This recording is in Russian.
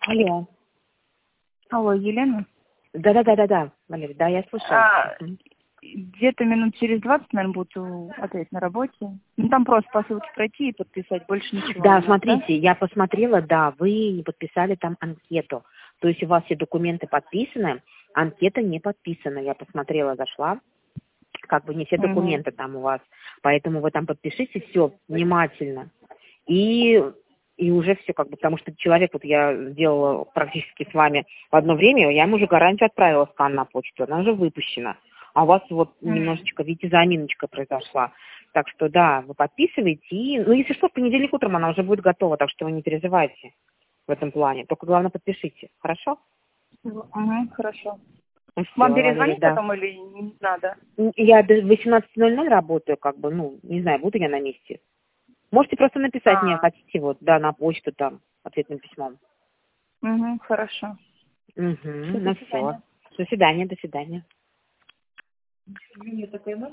Алло. Алло, Елена? Да, Валерий, да, я слушаю. Где-то минут через 20, наверное, буду опять на работе. Ну, там просто по ссылке пройти и подписать, больше ничего. Да, не надо, смотрите, я посмотрела, да, вы не подписали там анкету. То есть у вас все документы подписаны, анкета не подписана. Я посмотрела, зашла, как бы не все документы там у вас. Поэтому вы там подпишите все внимательно. И уже все, как бы, потому что человек, вот я сделала практически с вами в одно время, я ему уже гарантию отправила скан на почту, она уже выпущена. А у вас вот немножечко, видите, заминочка произошла. Так что, да, вы подписываете, и, ну, если что, в понедельник утром она уже будет готова, так что вы не переживайте в этом плане. Только главное подпишите, хорошо? Хорошо. Ну, Вам всё, Валерий, перезвонить да. потом или не надо? Я до 18:00 работаю, как бы, ну, не знаю, буду я на месте. Можете просто написать мне, хотите, вот, да, на почту там, ответным письмом. Хорошо. Ну все. До свидания.